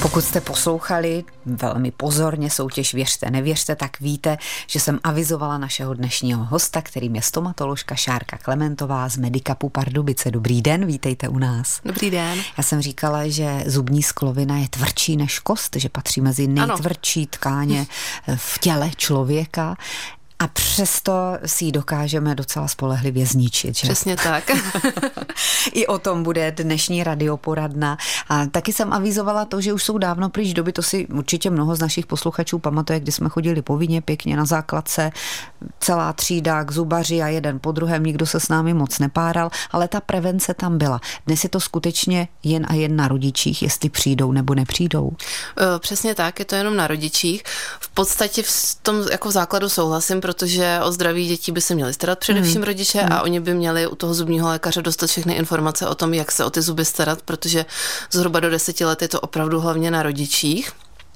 Pokud jste poslouchali velmi pozorně soutěž Věřte, nevěřte, tak víte, že jsem avizovala našeho dnešního hosta, kterým je stomatoložka Šárka Klementová z Medicapu Pardubice. Dobrý den, vítejte u nás. Dobrý den. Já jsem říkala, že zubní sklovina je tvrdší než kost, že patří mezi nejtvrdší tkáně v těle člověka. A přesto si ji dokážeme docela spolehlivě zničit. Že? Přesně tak. I o tom bude dnešní radioporadna. A taky jsem avizovala to, že už jsou dávno pryč doby, to si určitě mnoho z našich posluchačů pamatuje, kdy jsme chodili povinně pěkně na základce, celá třída k zubaři a jeden po druhém, nikdo se s námi moc nepáral, ale ta prevence tam byla. Dnes je to skutečně jen a jen na rodičích, jestli přijdou nebo nepřijdou. Přesně tak, je to jenom na rodičích. V podstatě v tom jako v základu souhlasím, protože o zdraví dětí by se měli starat především rodiče a oni by měli u toho zubního lékaře dostat všechny informace o tom, jak se o ty zuby starat, protože zhruba do 10 let je to opravdu hlavně na rodičích.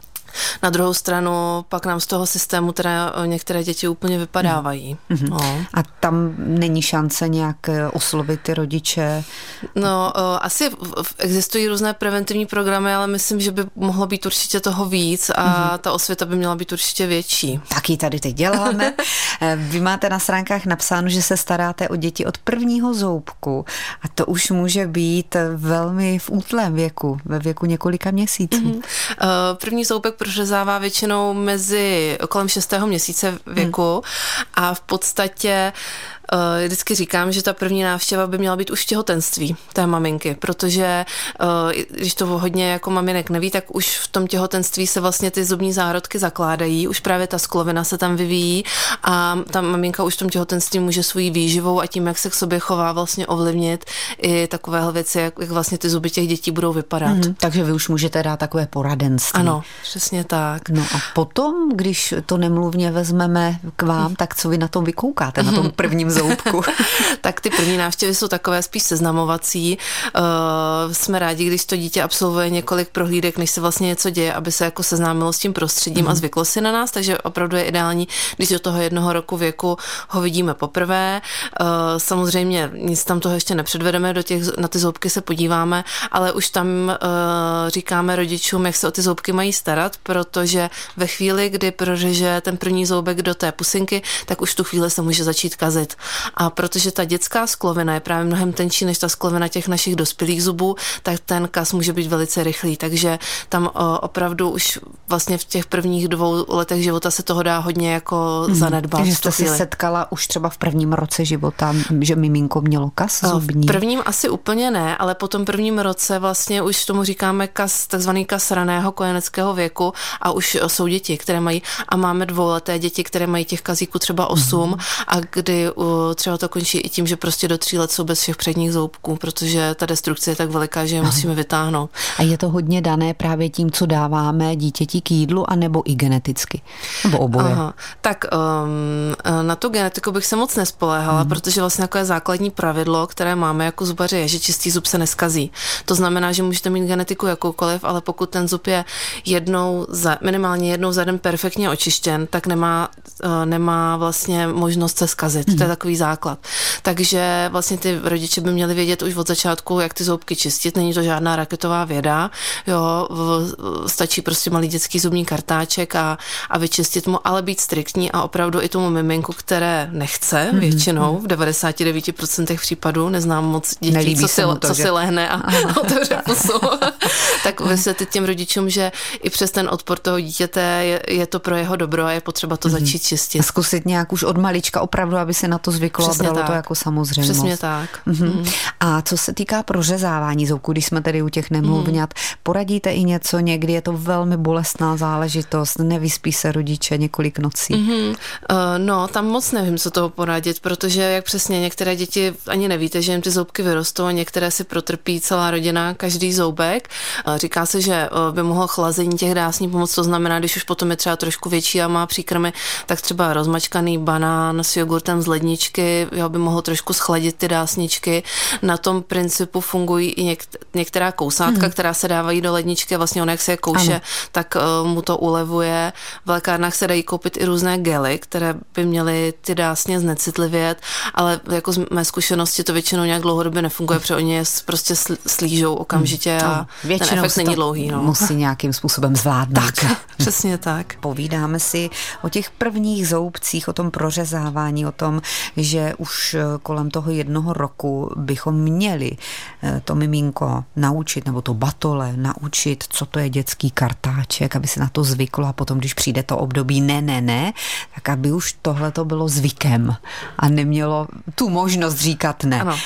Na druhou stranu pak nám z toho systému teda některé děti úplně vypadávají. No. A tam není šance nějak oslovit ty rodiče? No, asi existují různé preventivní programy, ale myslím, že by mohlo být určitě toho víc a ta osvěta by měla být určitě větší. Taky tady teď děláme. Vy máte na stránkách napsáno, že se staráte o děti od prvního zoubku a to už může být velmi v útlém věku, ve věku několika měsíců. První zoubek prořezává většinou mezi kolem 6. měsíce věku a v podstatě vždycky říkám, že ta první návštěva by měla být už v těhotenství té maminky, protože když to hodně jako maminek neví, tak už v tom těhotenství se vlastně ty zubní zárodky zakládají, už právě ta sklovina se tam vyvíjí a ta maminka už v tom těhotenství může svojí výživou a tím, jak se k sobě chová, vlastně ovlivnit i takovéhle věci, jak vlastně ty zuby těch dětí budou vypadat. Takže vy už můžete dát takové poradenství. Ano, přesně tak. No a potom, když to nemluvně vezmeme k vám, tak co vy na tom vykoukáte, na tom prvním zoubku? Tak ty první návštěvy jsou takové spíš seznamovací. Jsme rádi, když to dítě absolvuje několik prohlídek, než se vlastně něco děje, aby se jako seznámilo s tím prostředím a zvyklo si na nás, takže opravdu je ideální, když do toho 1 roku věku ho vidíme poprvé. Samozřejmě nic tam toho ještě nepředvedeme, na ty zoubky se podíváme, ale už tam říkáme rodičům, jak se o ty zoubky mají starat, protože ve chvíli, kdy prořeže ten první zoubek do té pusinky, tak už v tu chvíli se může začít kazit. A protože ta dětská sklovina je právě mnohem tenčí než ta sklovina těch našich dospělých zubů, tak ten kaz může být velice rychlý. Takže tam opravdu už vlastně v těch prvních 2 letech života se toho dá hodně jako zanedbat. Takže jste se setkala už třeba v prvním roce života, že miminko mělo kaz zubní? V prvním asi úplně ne, ale po tom prvním roce vlastně už tomu říkáme kaz, takzvaný kaz raného kojeneckého věku a už jsou děti, které mají, a máme 2leté děti, které mají těch kazíků třeba 8 a kdy třeba to končí i tím, že prostě do 3 let jsou bez všech předních zoubků, protože ta destrukce je tak veliká, že je musíme vytáhnout. A je to hodně dané právě tím, co dáváme dítěti k jídlu, anebo i geneticky? Nebo oboje? Tak na tu genetiku bych se moc nespoléhala, protože vlastně takové základní pravidlo, které máme jako zubaři, je, že čistý zub se neskazí. To znamená, že můžete mít genetiku jakoukoliv, ale pokud ten zub je minimálně jednou za den perfektně očištěn, tak nemá vlastně možnost se zkazit. To je takový základ. Takže vlastně ty rodiče by měli vědět už od začátku, jak ty zoubky čistit. Není to žádná raketová věda. Jo, stačí prostě malý dětský zubní kartáček a vyčistit mu, ale být striktní a opravdu i tomu miminku, které nechce většinou, v 99% případů, neznám moc dětí, co si lehne a otevře pusu. Tak vysvětlit těm rodičům, že i přes ten odpor toho dítěte je to pro jeho dobro a je potřeba to začít čistit. A zkusit nějak už od malička opravdu, aby se na to zvyklo a bralo to jako samozřejmost. Přesně tak. A co se týká prořezávání zoubků, když jsme tady u těch nemluvňat, poradíte i něco, někdy je to velmi bolestná záležitost, nevyspí se rodiče několik nocí. No, tam moc nevím, co toho poradit, protože jak přesně některé děti ani nevíte, že jim ty zoubky vyrostou a některé si protrpí celá rodina každý zoubek. Říká se, že by mohlo chlazení těch dásní pomoct, to znamená, když už potom je třeba trošku větší a má příkrmy, tak třeba rozmačkaný banán s jogurtem z ledničky ledničky, jo, by mohl trošku schladit ty dásničky. Na tom principu fungují i některá kousátka, která se dávají do ledničky, vlastně on jak se je kouše, tak mu to ulevuje. V lékárnách se dají koupit i různé gely, které by měly ty dásně znecitlivět, ale jako z mé zkušenosti to většinou nějak dlouhodobě nefunguje, protože oni je prostě slížou okamžitě a ten efekt není dlouhý. No. Musí nějakým způsobem zvládnout. Tak, přesně tak. Povídáme si o těch prvních zoubcích, o tom prořezávání, o tom, že už kolem toho 1 roku bychom měli to miminko naučit, nebo to batole naučit, co to je dětský kartáček, aby se na to zvyklo a potom, když přijde to období ne, tak aby už tohle to bylo zvykem a nemělo tu možnost říkat ne. Ano.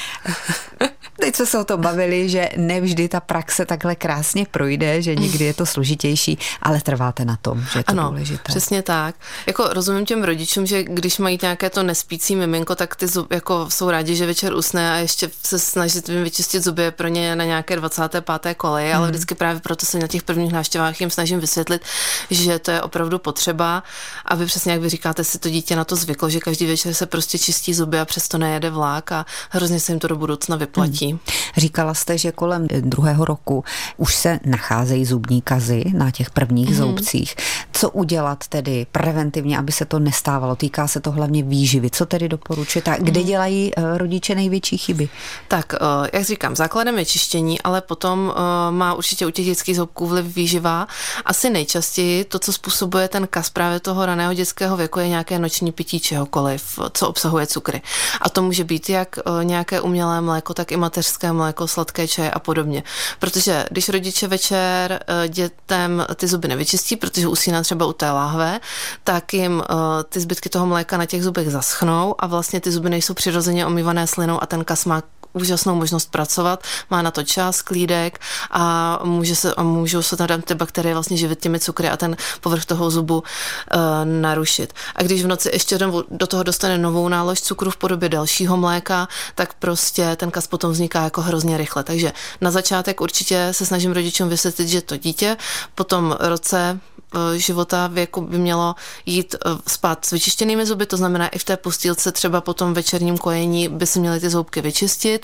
Teď jsme se o tom bavili, že nevždy ta praxe takhle krásně projde, že někdy je to složitější, ale trváte na tom, že je to důležité. Přesně tak. Jako rozumím těm rodičům, že když mají nějaké to nespící miminko, tak ty jako jsou rádi, že večer usne a ještě se snažit vyčistit zuby je pro ně na nějaké 25. koleji, ale vždycky právě proto se na těch prvních návštěvách jim snažím vysvětlit, že to je opravdu potřeba, aby přesně jak vy říkáte, si to dítě na to zvyklo, že každý večer se prostě čistí zuby a přesto nejede vlak a hrozně se jim to do budoucna vyplatí. Říkala jste, že kolem 2. roku už se nacházejí zubní kazy na těch prvních zoubcích. Co udělat tedy preventivně, aby se to nestávalo? Týká se to hlavně výživy. Co tedy doporučujete? Kde dělají rodiče největší chyby? Tak, jak říkám, základem je čištění, ale potom má určitě u těch dětských zoubků vliv výživa. Asi nejčastěji to, co způsobuje ten kas právě toho raného dětského věku, je nějaké noční pití čehokoliv, co obsahuje cukry. A to může být jak nějaké umělé mléko, tak i mateřské mléko, sladké čaje a podobně. Protože když rodiče večer dětem ty zuby nevyčistí, protože usíná třeba u té láhve, tak jim ty zbytky toho mléka na těch zubech zaschnou a vlastně ty zuby nejsou přirozeně omývané slinou a ten kas má úžasnou možnost pracovat, má na to čas, klídek a můžou se tam ty bakterie vlastně živit těmi cukry a ten povrch toho zubu narušit. A když v noci ještě do toho dostane novou nálož cukru v podobě dalšího mléka, tak prostě ten kas potom vzniká jako hrozně rychle. Takže na začátek určitě se snažím rodičům vysvětlit, že to dítě po tom roce života věku by mělo jít spát s vyčištěnými zuby, to znamená i v té postýlce třeba po tom večerním kojení by se měly ty zoubky vyčistit.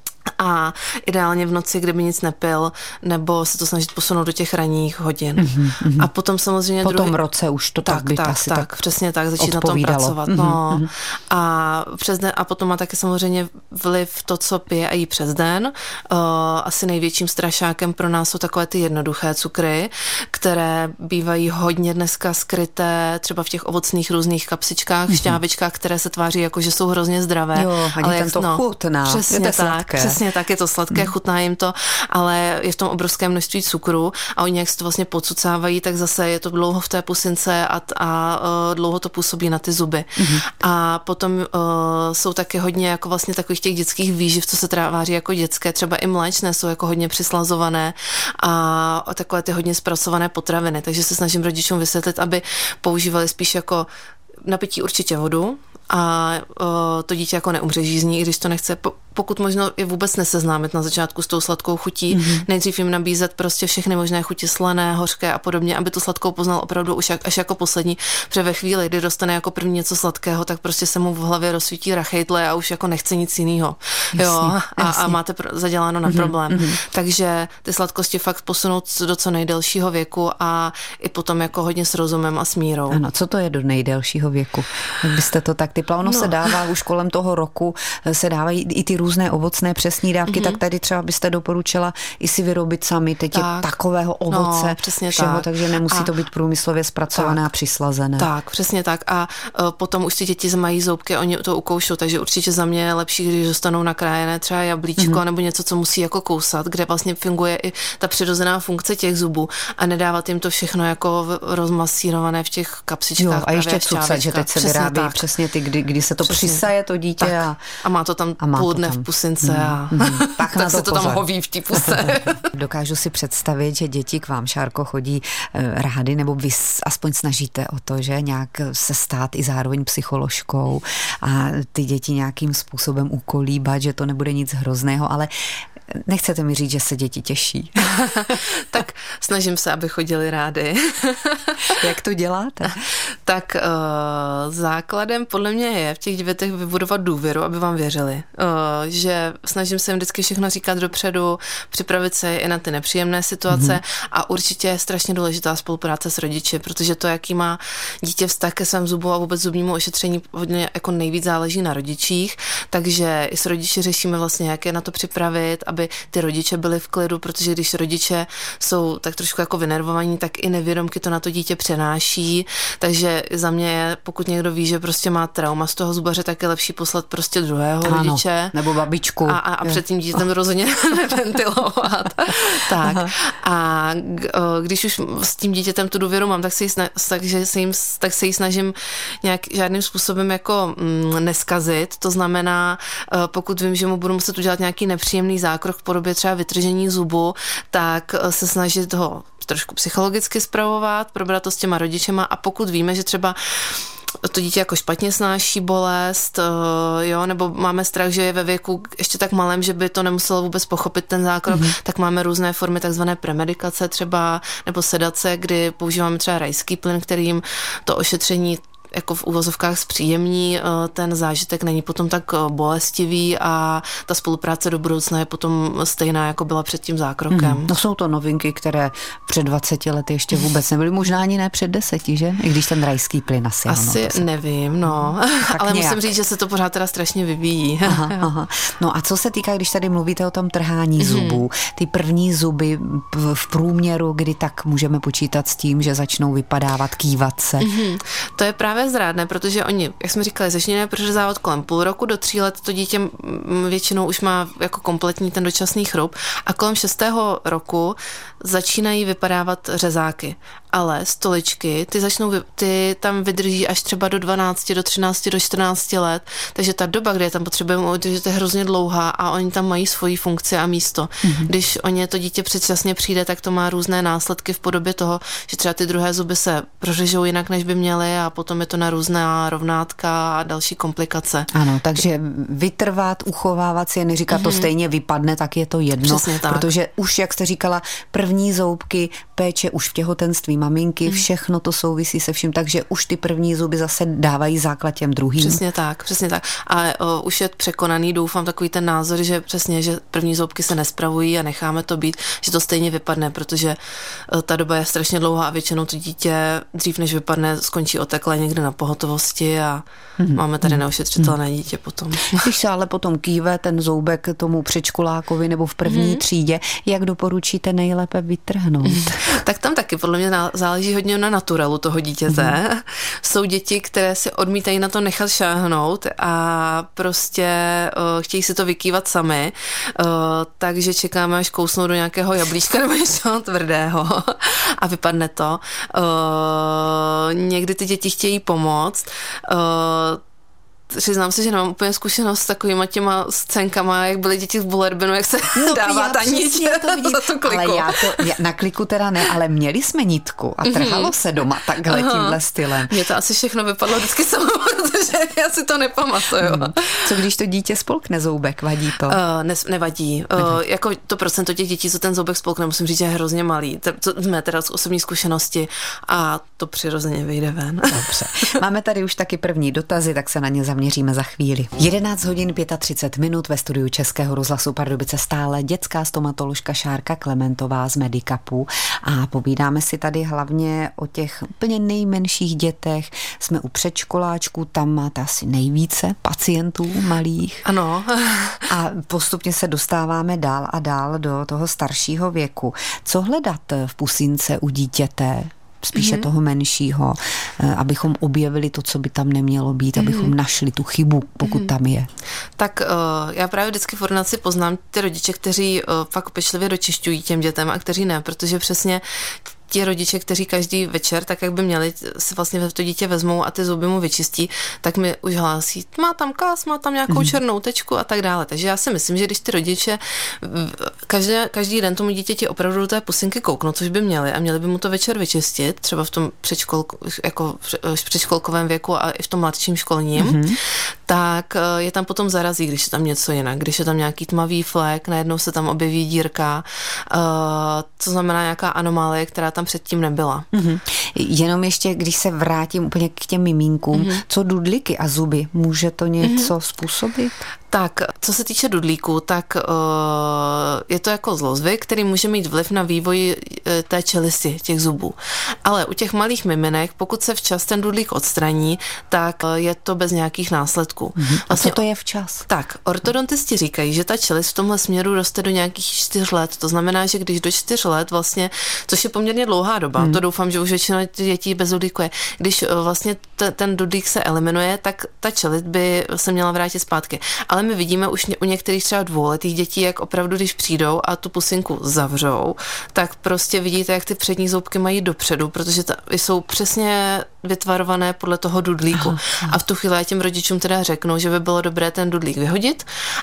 A ideálně v noci, kdyby nic nepil, nebo se to snažit posunout do těch ranních hodin. A potom samozřejmě po tom roce už to tak by asi tak přesně tak, začít na tom pracovat. No. A potom má taky samozřejmě vliv to, co pije a jí přes den. Asi největším strašákem pro nás jsou takové ty jednoduché cukry, které bývají hodně dneska skryté třeba v těch ovocných různých kapsičkách, šťávičkách, které se tváří jako, že jsou hrozně zdravé. Jo, ale jak to chutná. Přesně tak. Přesně tak, je to sladké, chutná jim to, ale je v tom obrovské množství cukru a oni jak se to vlastně podsucávají, tak zase je to dlouho v té pusince a dlouho to působí na ty zuby. A potom jsou taky hodně jako vlastně takových těch dětských výživ, co se tváří jako dětské, třeba i mléčné jsou jako hodně přislazované a takové ty hodně zpracované potraviny, takže se snažím rodičům vysvětlit, aby používali spíš jako na pití určitě vodu a to dítě jako neumře žízní, i když to nechce, pokud možno je vůbec neseznámit na začátku s tou sladkou chutí, nejdřív jim nabízet prostě všechny možné chuti slané, hořké a podobně, aby tu sladkou poznal opravdu už až jako poslední, protože ve chvíli, kdy dostane jako první něco sladkého, tak prostě se mu v hlavě rozsvítí rachejtle a už jako nechce nic jiného. A máte zaděláno na problém. Takže ty sladkosti fakt posunout do co nejdelšího věku a i potom jako hodně s rozumem a s mírou. Ano, co to je do nejdelšího věku? Jak byste to tak typla? Ono se dává už kolem toho roku, se dávají i ty různé ovocné přesní dávky, tak tady třeba byste doporučila i si vyrobit sami teď je takového ovoce všeho, takže nemusí to být průmyslově zpracované a přislazené. Tak, přesně tak. A potom už ty děti mají zoubky, oni to ukoušou, takže určitě za mě je lepší, když dostanou nakrájené třeba jablíčko nebo něco, co musí jako kousat, kde vlastně funguje i ta přirozená funkce těch zubů a nedávat jim to všechno jako rozmasírované v těch kapsičkách. A ještě cucat, že teď se vyrábí přesně ty, kdy se to přisaje to dítě a má to tam půl dne v pusince a tak se to tam hoví v té puse. Dokážu si představit, že děti k vám, Šárko, chodí rády, nebo vy aspoň snažíte o to, že nějak se stát i zároveň psycholožkou a ty děti nějakým způsobem ukolíbat, že to nebude nic hrozného, ale nechcete mi říct, že se děti těší. Tak snažím se, aby chodili rádi. Jak to děláte? Tak základem podle mě je v těch dětech vybudovat důvěru, aby vám věřili. Že snažím se jim vždycky všechno říkat dopředu, připravit se i na ty nepříjemné situace a určitě je strašně důležitá spolupráce s rodiči, protože to, jaký má dítě vztah ke svém zubu a vůbec zubnímu ošetření, hodně jako nejvíc záleží na rodičích, takže i s rodiči řešíme vlastně, jak je na to připravit, aby ty rodiče byli v klidu, protože když rodiče jsou tak trošku jako vynervovaní, tak i nevědomky to na to dítě přenáší, takže za mě je, pokud někdo ví, že prostě má trauma z toho zubaře, tak je lepší poslat prostě druhého rodiče. Nebo babičku. A před tím dítětem rozhodně neventilovat. Tak. A když už s tím dítětem tu důvěru mám, tak se jí snažím nějak žádným způsobem jako neskazit. To znamená, pokud vím, že mu budu muset udělat nějaký nepříjemný zákrok v podobě třeba vytržení zubu, tak se snažit ho trošku psychologicky spravovat, probrat to s těma rodičema a pokud víme, že třeba to dítě jako špatně snáší bolest, jo, nebo máme strach, že je ve věku ještě tak malém, že by to nemuselo vůbec pochopit ten zákrok, tak máme různé formy takzvané premedikace třeba, nebo sedace, kdy používáme třeba rajský plyn, kterým to ošetření jako v uvozovkách zpříjemní, ten zážitek není potom tak bolestivý a ta spolupráce do budoucna je potom stejná, jako byla před tím zákrokem. No jsou to novinky, které před 20 lety ještě vůbec nebyly, možná ani ne před 10, že? I když ten rajský plyn asi nevím, no. Ale nějak. Musím říct, že se to pořád teda strašně vyvíjí. Aha. No a co se týká, když tady mluvíte o tom trhání zubů, ty první zuby v průměru, kdy tak můžeme počítat s tím, že začnou vypadávat, kývat se? To je právě zrádné, protože oni, jak jsme říkali, začínají prořezávat kolem půl roku do 3 let, to dítě většinou už má jako kompletní ten dočasný chrup a kolem 6. roku začínají vypadávat řezáky. Ale stoličky, ty tam vydrží až třeba do 12, do 13, do 14 let, takže ta doba, kdy je tam potřebujeme udržet, je hrozně dlouhá a oni tam mají svoji funkci a místo. Když o ně to dítě předčasně přijde, tak to má různé následky v podobě toho, že třeba ty druhé zuby se prořežou jinak, než by měly a potom je to na různá rovnátka a další komplikace. Ano, takže vytrvat, uchovávat si, neříkat to stejně vypadne, tak je to jedno. Přesně tak. Protože už, jak jste říkala, první zoubky, péče už v těhotenství maminky, všechno to souvisí se vším, takže už ty první zuby zase dávají základ těm druhým. Přesně tak. A už je překonaný, doufám, takový ten názor, že přesně, že první zoubky se nespravují a necháme to být, že to stejně vypadne, protože ta doba je strašně dlouhá a většinou to dítě dřív než vypadne, skončí oteklé někde na pohotovosti a máme tady neošetřitelné dítě potom. Když se ale potom kýve ten zoubek tomu předškolákovi nebo v první třídě, jak doporučíte nejlépe vytrhnout? Tak tam taky podle mě záleží hodně na naturalu toho dítěte. Jsou děti, které si odmítají na to nechat šáhnout a prostě chtějí si to vykývat sami, takže čekáme, až kousnou do nějakého jablíčka nebo něčeho tvrdého a vypadne to. Někdy ty děti chtějí pomoct. Přiznám se, že nemám úplně zkušenost s takovýma těma scénkama, jak byly děti v Bullerbinu, jak se dává ta niť za tu kliku. Ale na kliku teda ne, ale měli jsme nitku a trhalo se doma takhle tímhle stylem. Mně to asi všechno vypadlo vždycky samo, protože já si to nepamatuju. Co když to dítě spolkne zoubek, vadí to? Nevadí. Jako to procento těch dětí, co ten zoubek spolkne, musím říct, že je hrozně malý. To jsme teda z osobní zkušenosti a to přirozeně vyjde ven. Dobře. Máme tady už taky první dotazy, tak se na ně zaměříme za chvíli. 11 hodin 35 minut ve studiu Českého rozhlasu Pardubice stále dětská stomatoložka Šárka Klementová z Medicapu a povídáme si tady hlavně o těch úplně nejmenších dětech. Jsme u předškoláčků, tam máte asi nejvíce pacientů malých. Ano. A postupně se dostáváme dál a dál do toho staršího věku. Co hledat v pusince u dítěte? Spíše toho menšího, abychom objevili to, co by tam nemělo být, abychom našli tu chybu, pokud tam je. Tak já právě vždycky v ordinaci poznám ty rodiče, kteří fakt pečlivě dočišťují těm dětem a kteří ne, protože přesně ti rodiče, kteří každý večer, tak jak by měli, si vlastně to dítě vezmou a ty zuby mu vyčistí, tak mi už hlásí, má tam kas, má tam nějakou černou tečku a tak dále. Takže já si myslím, že když ty rodiče každý den tomu dítěti opravdu do té pusinky kouknou, což by měli a měli by mu to večer vyčistit, třeba v tom předškolkovém věku a i v tom mladším školním, tak je tam potom zarazí, když je tam něco jinak, když je tam nějaký tmavý flek, najednou se tam objeví dírka, co znamená nějaká anomálie, která tam předtím nebyla. Jenom ještě, když se vrátím úplně k těm miminkům, co dudlíky a zuby, může to něco způsobit? Tak, co se týče dudlíků, tak je to jako zlozvyk, který může mít vliv na vývoj té čelisti, těch zubů. Ale u těch malých miminek, pokud se včas ten dudlík odstraní, tak je to bez nějakých následků. A co to je včas? Tak, ortodontisti říkají, že ta čelist v tomhle směru roste do nějakých 4 let. To znamená, že když do 4 let vlastně, což je poměrně dlouhá doba, to doufám, že už většina dětí bez dudlíku je, když vlastně ten dudlík se eliminuje, tak ta čelist by se měla vrátit zpátky. Ale my vidíme už u některých třeba 2letých dětí, jak opravdu, když přijdou a tu pusinku zavřou, tak prostě vidíte, jak ty přední zoubky mají dopředu, protože jsou přesně vytvarované podle toho dudlíku. A v tu chvíli já těm rodičům teda řeknu, že by bylo dobré ten dudlík vyhodit,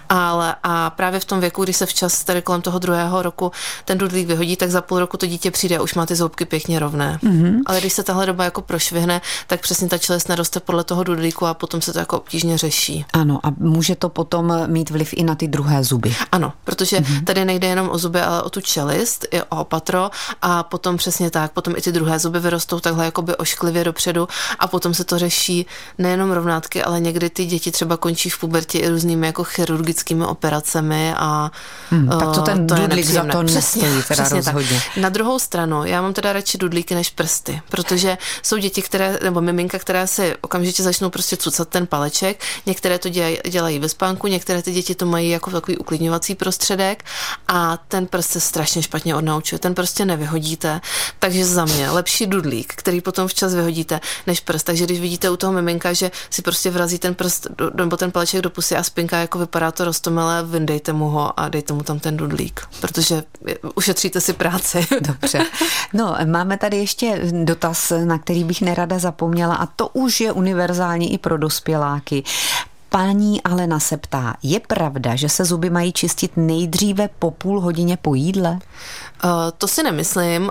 a právě v tom věku, když se včas tady kolem toho 2. roku ten dudlík vyhodí, tak za půl roku to dítě přijde a už má ty zoubky pěkně rovné. Ale když se tahle doba jako prošvihne, tak přesně ta čelist neroste podle toho dudlíku a potom se to jako obtížně řeší. Ano, a může to potom mít vliv i na ty druhé zuby. Ano, protože tady nejde jenom o zuby, ale o tu čelist, i o patro a potom přesně tak, potom i ty druhé zuby vyrostou takhle jakoby ošklivě dopředu a potom se to řeší nejenom rovnátky, ale někdy ty děti třeba končí v pubertě i různými jako chirurgickými operacemi a tak to ten dudlík za to nestojí teda rozhodně. Tak. Na druhou stranu, já mám teda radši dudlíky než prsty, protože jsou děti, nebo miminka, které si okamžitě začnou prostě cucat ten paleček, některé to dělají ve spánku, některé ty děti to mají jako takový uklidňovací prostředek a ten prst se strašně špatně odnaučuje, ten prostě nevyhodíte, takže za mě lepší dudlík, který potom včas vyhodíte, než prst. Takže když vidíte u toho miminka, že si prostě vrazí ten prst nebo ten paleček do pusy a spinka, jako vypadá to roztomilé, vyndejte mu ho a dejte mu tam ten dudlík, protože ušetříte si práci. Dobře. No, máme tady ještě dotaz, na který bych nerada zapomněla a to už je univerzální i pro dospěláky. Paní Alena se ptá, je pravda, že se zuby mají čistit nejdříve po půl hodině po jídle? To si nemyslím.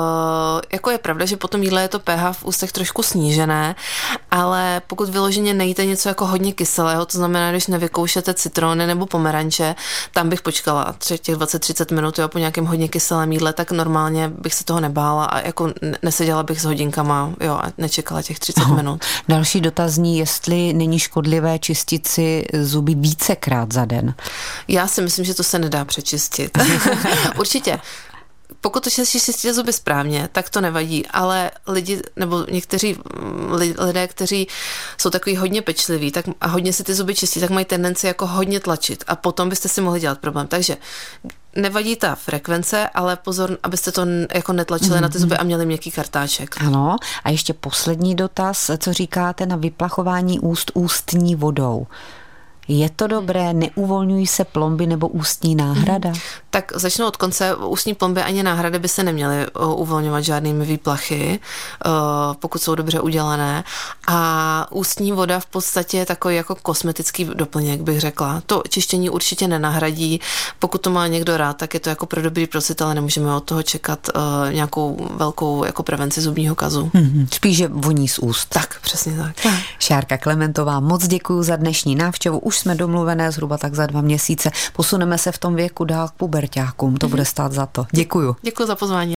Jako je pravda, že po tom jídle je to pH v ústech trošku snížené, ale pokud vyloženě nejíte něco jako hodně kyselého, to znamená, když nevykoušete citrony nebo pomeranče, tam bych počkala těch 20-30 minut, jo, po nějakém hodně kyselém jídle, tak normálně bych se toho nebála a jako neseděla bych s hodinkama, jo, a nečekala těch 30 minut. Další dotaz zní, jestli není škodlivé čistit si zuby vícekrát za den. Já si myslím, že to se nedá přečistit. Určitě. Pokud to čistíte zuby správně, tak to nevadí, ale lidi, nebo někteří lidé, kteří jsou takový hodně pečliví tak, a hodně si ty zuby čistí, tak mají tendenci jako hodně tlačit a potom byste si mohli dělat problém. Takže nevadí ta frekvence, ale pozor, abyste to jako netlačili na ty zuby a měli měkký kartáček. Ano, a ještě poslední dotaz, co říkáte na vyplachování úst ústní vodou? Je to dobré, neuvolňují se plomby nebo ústní náhrada? Tak začnu od konce. Ústní plomby ani náhrady by se neměly uvolňovat žádnými výplachy, pokud jsou dobře udělané. A ústní voda v podstatě je takový jako kosmetický doplněk, bych řekla. To čištění určitě nenahradí. Pokud to má někdo rád, tak je to jako pro dobrý procit, ale nemůžeme od toho čekat nějakou velkou jako prevenci zubního kazu. Spíš, že voní z úst. Tak, přesně tak. Šárka Klementová, moc děkuju za dnešní návštěvu. Už jsme domluvené zhruba tak za 2 měsíce. Posuneme se v tom věku dál k puberťákům. To bude stát za to. Děkuju. Děkuju za pozvání.